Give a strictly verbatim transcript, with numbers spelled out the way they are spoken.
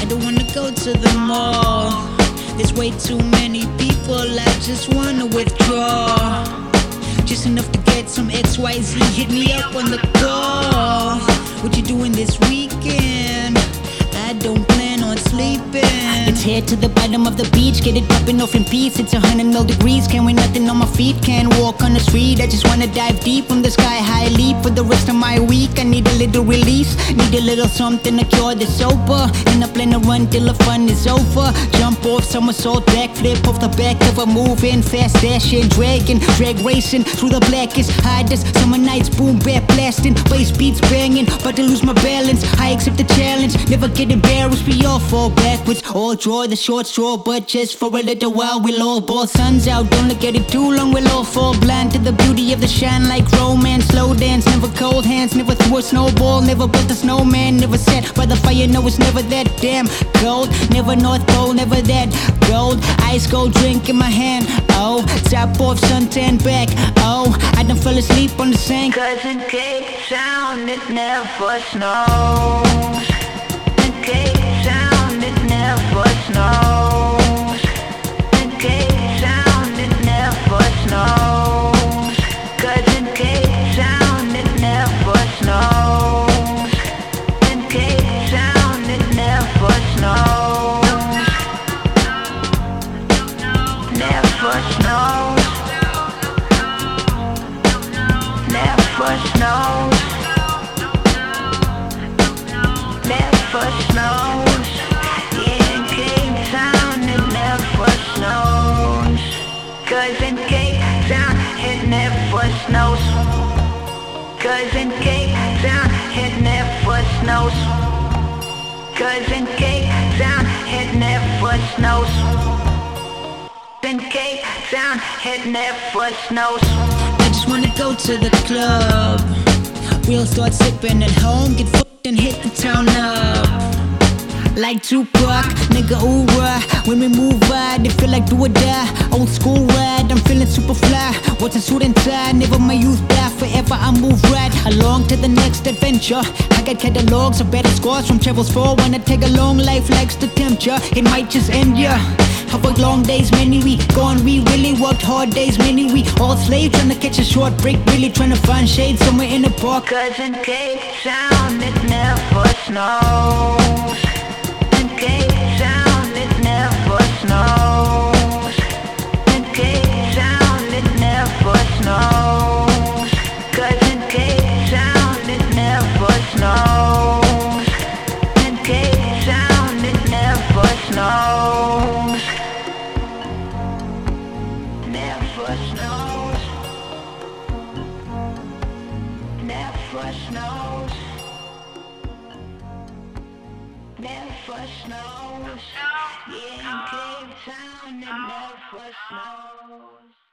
I don't wanna go to the mall. There's way too many people, I just wanna withdraw. Just enough to get some X Y Z, hit me up on the call. What you doing this weekend? I don't plan on sleeping. Let's head to the bottom of the beach, get it popping off in peace. It's a hundred mil degrees, can't weigh nothing on my feet. Can't walk on the street, I just wanna dive deep from the sky high leap. For the rest of my week, I need a little release. Need a little something to cure the sober. And I plan to run till the fun is over. Jump off, somersault, backflip off the back of a moving, fast dashing, dragging, drag racing through the blackest, hardest summer nights. Boom, bap blasting, bass beats banging, about to lose my balance. I accept the challenge, never get embarrassed. We all fall backwards, all draw the short straw, but just for a little while we'll all ball suns out. Don't look at it too long, we'll all fall blind to the beauty of the shine. Like romance, slow dance, never cold hands, never threw a snowball, never built a snowman, never sat by the fire, no it's never that damn cold. Never North Pole, never that gold. Ice cold drink in my hand, oh, top off, suntan back, oh, I done fell asleep on the sand. Cause in Cape Town it never snows. In Cape Town it never snows. In Cape Town it never snows. Cause in Cape Town it never snows. In Cape Town it never snows. Never snows. Never snows. Never snows. Yeah, in Cape Town it never snows. Cause in Cape Town it never snows. Cause in Cape Town it never snows. Cause in Cape Town it never snows. In Cape Town it never snows. I just wanna go to the club. We'll start sipping at home, get fucked and hit the town up. Like Tupac, nigga, ooh, uh, when we move wide, it feel like do or die. Old school ride, I'm feeling super fly. What's a suit and tie, never my youth die. Forever I move right along to the next adventure. I got catalogs of better scores from travels for when I take a long life likes to tempt ya. It might just end ya. I worked long days, many we gone, we really worked hard days, many we all slaves trying to catch a short break, really trying to find shade somewhere in the park. Cause in Cape Town it never snows. In Cape Town it never snows. In Cape Town it never snows. Cause in Cape Town it never snows. In Cape Town it never snows. Never snows. Never snows. Never snows. Yeah, in Cape Town it never snows.